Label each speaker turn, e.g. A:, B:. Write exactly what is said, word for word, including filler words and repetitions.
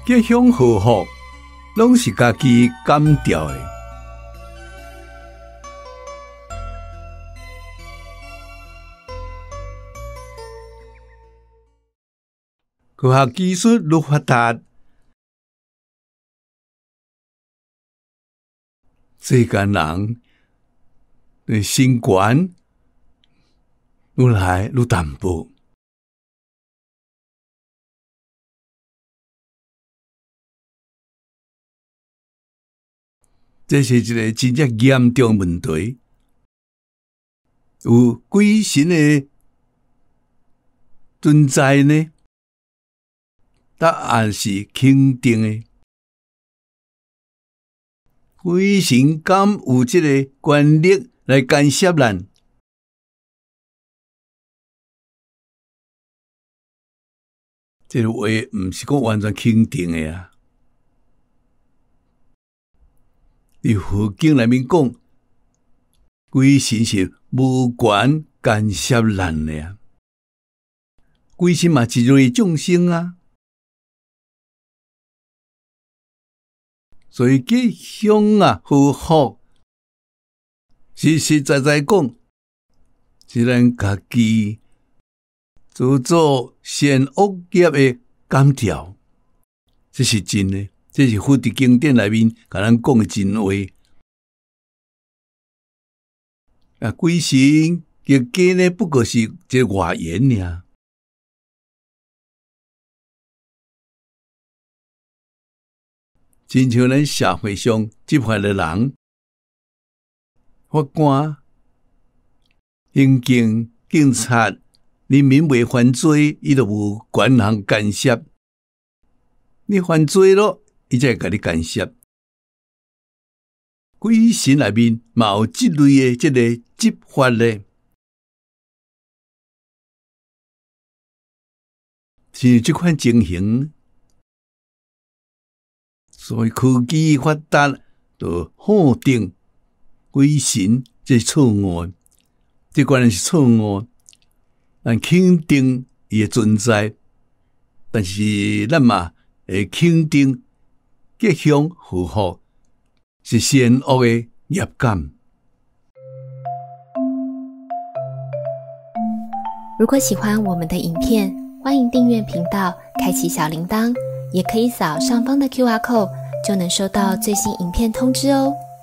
A: 吉祥祸福，拢是家己感调的。科学技术愈发达，世间人对新冠愈来愈淡薄。这是一个真正严重问题，有鬼神的存在呢？答案是肯定的。鬼神敢有这个权力来干涉咱？这个话毋是讲完全肯定的啊。伫佛经内面讲，鬼神是无权干涉咱的啊。鬼神嘛是一类众生啊，所以吉祥啊祸福，实实在在讲，是咱家己自作善恶业的感调，这是真的。这是佛伫经典内面甲咱讲的真话。啊，鬼神嘅假呢，不过是一个外缘尔。亲像咱社会上执法的人，法官、刑警、警察，人民未犯罪，伊就无权通干涉。你犯罪咯，伊才会甲你干涉。鬼神内面嘛有即类的即个执法咧，是即款情形。所以科技发达，就否定鬼神这是错误的，这观念是错误的。咱肯定伊的存在，但是咱嘛会肯定吉祥祸福是善恶的业感。
B: 如果喜欢我们的影片，欢迎订阅频道，开启小铃铛，也可以扫上方的 Q R code， 就能收到最新影片通知哦。